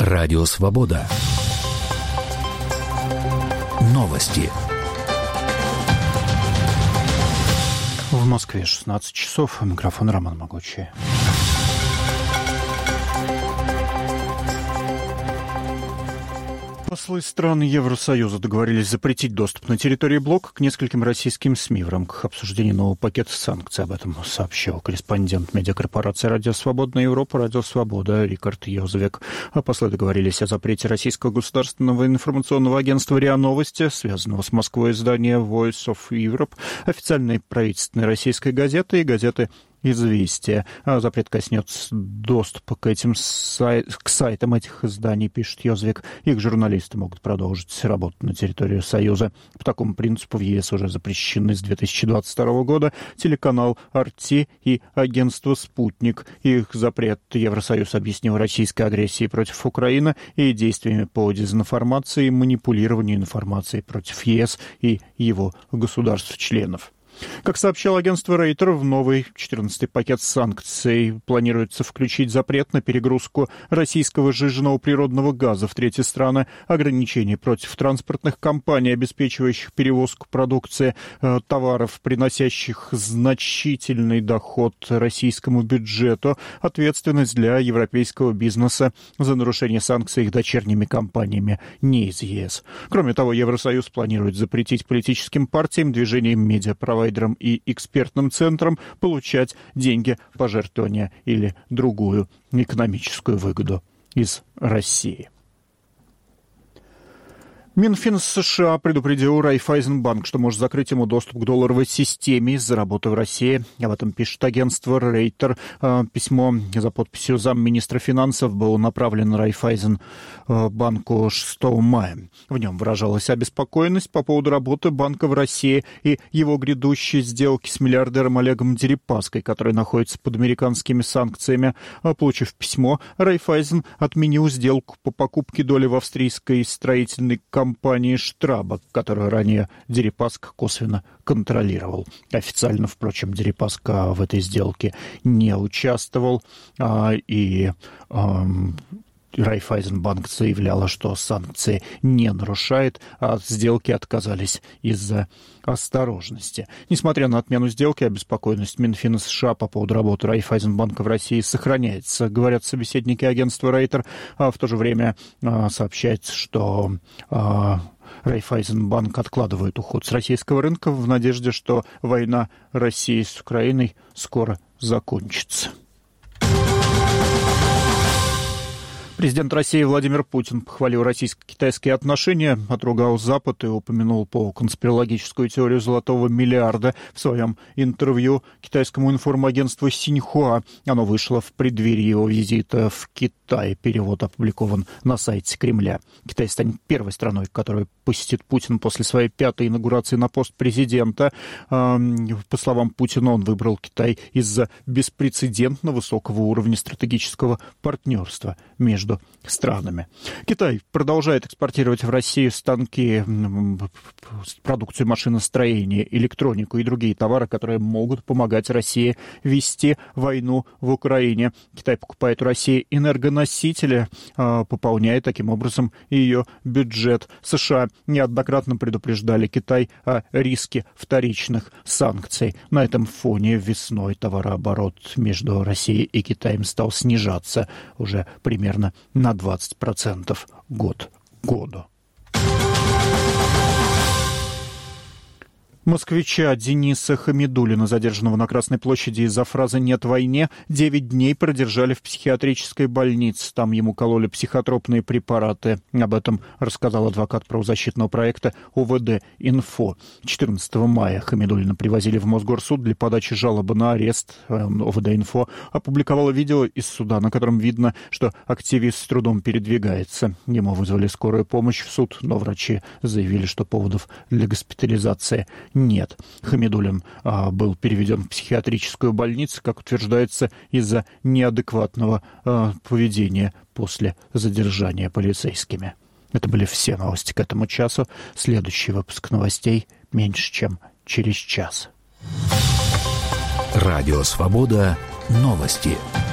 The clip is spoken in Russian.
Радио Свобода. Новости. В Москве 16 часов. Микрофон Роман Могучий. Послы стран Евросоюза договорились запретить доступ на территории блока к нескольким российским СМИ в рамках обсуждения нового пакета санкций. Об этом сообщил корреспондент медиакорпорации «Радио Свобода Европа» «Радио Свобода» Рикард Йозовек. Послы договорились о запрете российского государственного информационного агентства РИА Новости, связанного с Москвой издания Voice of Europe, официальной правительственной российской газеты и газеты «Известия». Запрет коснется доступа к сайтам этих изданий, пишет Йозовик. Их журналисты могут продолжить работу на территории Союза. По такому принципу в ЕС уже запрещены с 2022 года телеканал «Арти» и агентство «Спутник». Их запрет Евросоюз объяснил российской агрессией против Украины и действиями по дезинформации и манипулированию информацией против ЕС и его государств-членов. Как сообщало агентство Рейтер, в новый 14-й пакет санкций планируется включить запрет на перегрузку российского сжиженного природного газа в третьи страны, ограничения против транспортных компаний, обеспечивающих перевозку продукции, товаров, приносящих значительный доход российскому бюджету, ответственность для европейского бизнеса за нарушение санкций их дочерними компаниями не из ЕС. Кроме того, Евросоюз планирует запретить политическим партиям, движениям, медиапровайдерам и экспертным центрам получать деньги, пожертвования или другую экономическую выгоду из России. Минфин США предупредил Райффайзенбанк, что может закрыть ему доступ к долларовой системе из-за работы в России. Об этом пишет агентство Рейтер. Письмо за подписью замминистра финансов было направлено Райффайзенбанку 6 мая. В нем выражалась обеспокоенность по поводу работы банка в России и его грядущей сделки с миллиардером Олегом Дерипаской, который находится под американскими санкциями. Получив письмо, Райффайзен отменил сделку по покупке доли в австрийской строительной компании Штрабак, которую ранее Дерипаска косвенно контролировал. Официально, впрочем, Дерипаска в этой сделке не участвовал, и Райффайзенбанк заявляла, что санкции не нарушает, а от сделки отказались из-за осторожности. Несмотря на отмену сделки, обеспокоенность Минфина США по поводу работы Райффайзенбанка в России сохраняется, говорят собеседники агентства Рейтер. В то же время сообщается, что Райффайзенбанк откладывает уход с российского рынка в надежде, что война России с Украиной скоро закончится. Президент России Владимир Путин похвалил российско-китайские отношения, отругал Запад и упомянул по конспирологическую теорию золотого миллиарда в своем интервью китайскому информагентству Синьхуа. Оно вышло в преддверии его визита в Китай. Перевод опубликован на сайте Кремля. Китай станет первой страной, которую посетит Путин после своей пятой инаугурации на пост президента. По словам Путина, он выбрал Китай из-за беспрецедентно высокого уровня стратегического партнерства между странами. Китай продолжает экспортировать в Россию станки, продукцию машиностроения, электронику и другие товары, которые могут помогать России вести войну в Украине. Китай покупает у России энергоносители, пополняя таким образом ее бюджет. США неоднократно предупреждали Китай о риске вторичных санкций. На этом фоне весной товарооборот между Россией и Китаем стал снижаться уже примерно на 20% год к году. Москвича Дениса Хамидуллина, задержанного на Красной площади из-за фразы «нет войне», 9 дней продержали в психиатрической больнице. Там ему кололи психотропные препараты. Об этом рассказал адвокат правозащитного проекта ОВД-Инфо. 14 мая Хамидуллина привозили в Мосгорсуд для подачи жалобы на арест. ОВД-Инфо опубликовало видео из суда, на котором видно, что активист с трудом передвигается. Ему вызвали скорую помощь в суд, но врачи заявили, что поводов для госпитализации нет. Хамидуллин был переведен в психиатрическую больницу, как утверждается, из-за неадекватного поведения после задержания полицейскими. Это были все новости к этому часу. Следующий выпуск новостей меньше, чем через час. Радио Свобода. Новости.